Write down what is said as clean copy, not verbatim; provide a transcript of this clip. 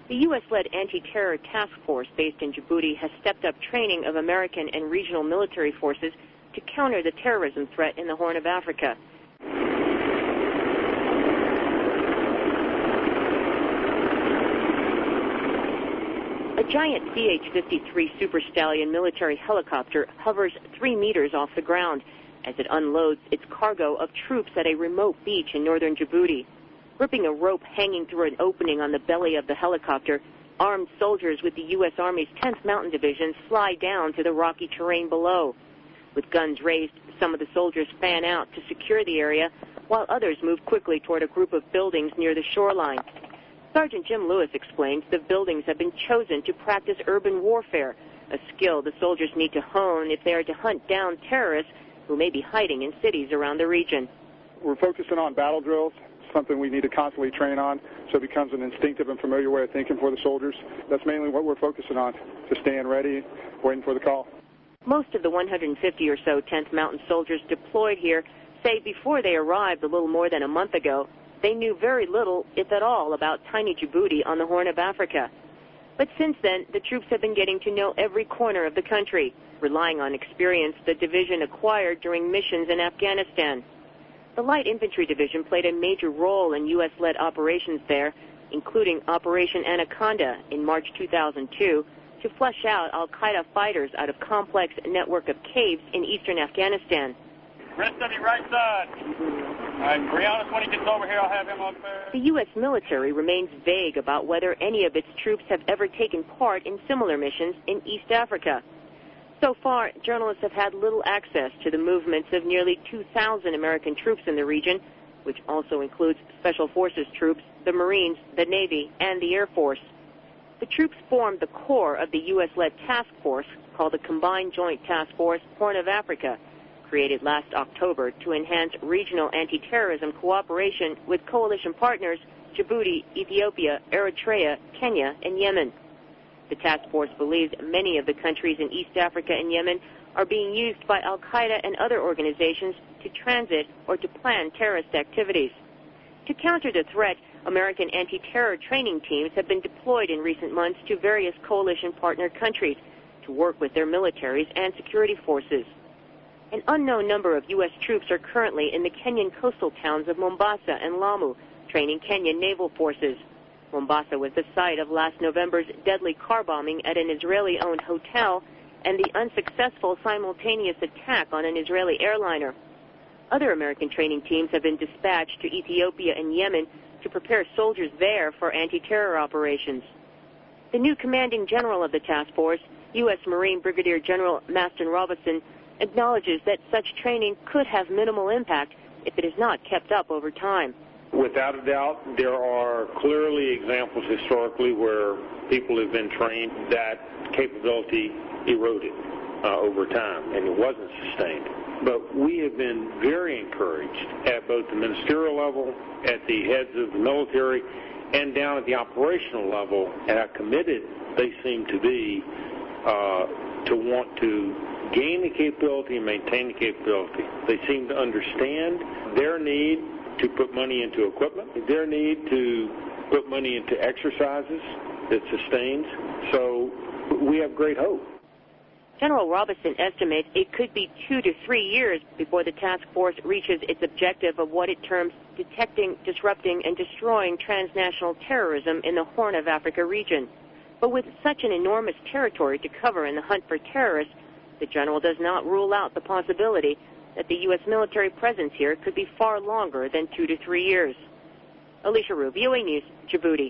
The U.S.-led anti-terror task force based in Djibouti has stepped up training of American and regional military forces to counter the terrorism threat in the Horn of Africa. A giant CH-53 Super Stallion military helicopter hovers 3 meters off the ground as it unloads its cargo of troops at a remote beach in northern Djibouti. Ripping a rope hanging through an opening on the belly of the helicopter, armed soldiers with the U.S. Army's 10th Mountain Division slide down to the rocky terrain below. With guns raised, some of the soldiers fan out to secure the area, while others move quickly toward a group of buildings near the shoreline. Sergeant Jim Lewis explains the buildings have been chosen to practice urban warfare, a skill the soldiers need to hone if they are to hunt down terrorists who may be hiding in cities around the region. We're focusing on battle drills, something we need to constantly train on, so it becomes an instinctive and familiar way of thinking for the soldiers. That's mainly what we're focusing on, just staying ready, waiting for the call. Most of the 150 or so 10th Mountain soldiers deployed here say before they arrived a little more than a month ago, they knew very little, if at all, about tiny Djibouti on the Horn of Africa. But since then, the troops have been getting to know every corner of the country, relying on experience the division acquired during missions in Afghanistan. The Light Infantry Division played a major role in U.S.-led operations there, including Operation Anaconda in March 2002, to flush out al-Qaeda fighters out of complex network of caves in eastern Afghanistan. Rest of your right side. All right, Brianna, when he gets over here, I'll have him on there. The U.S. military remains vague about whether any of its troops have ever taken part in similar missions in East Africa. So far, journalists have had little access to the movements of nearly 2,000 American troops in the region, which also includes Special Forces troops, the Marines, the Navy, and the Air Force. The troops form the core of the U.S.-led task force called the Combined Joint Task Force Horn of Africa, created last October to enhance regional anti-terrorism cooperation with coalition partners Djibouti, Ethiopia, Eritrea, Kenya, and Yemen. The task force believes many of the countries in East Africa and Yemen are being used by al-Qaeda and other organizations to transit or to plan terrorist activities. To counter the threat, American anti-terror training teams have been deployed in recent months to various coalition partner countries to work with their militaries and security forces. An unknown number of U.S. troops are currently in the Kenyan coastal towns of Mombasa and Lamu, training Kenyan naval forces. Mombasa was the site of last November's deadly car bombing at an Israeli-owned hotel and the unsuccessful simultaneous attack on an Israeli airliner. Other American training teams have been dispatched to Ethiopia and Yemen to prepare soldiers there for anti-terror operations. The new commanding general of the task force, U.S. Marine Brigadier General Maston Robertson, acknowledges that such training could have minimal impact if it is not kept up over time. Without a doubt, there are clearly examples historically where people have been trained that capability eroded over time, and it wasn't sustained. But we have been very encouraged at both the ministerial level, at the heads of the military, and down at the operational level, and how committed they seem to be to want to gain the capability and maintain the capability. They seem to understand their need to put money into equipment, their need to put money into exercises that sustains. So we have great hope. General Robertson estimates it could be 2 to 3 years before the task force reaches its objective of what it terms detecting, disrupting, and destroying transnational terrorism in the Horn of Africa region. But with such an enormous territory to cover in the hunt for terrorists, the general does not rule out the possibility that the U.S. military presence here could be far longer than 2 to 3 years. Alicia Rue, VOA News, Djibouti.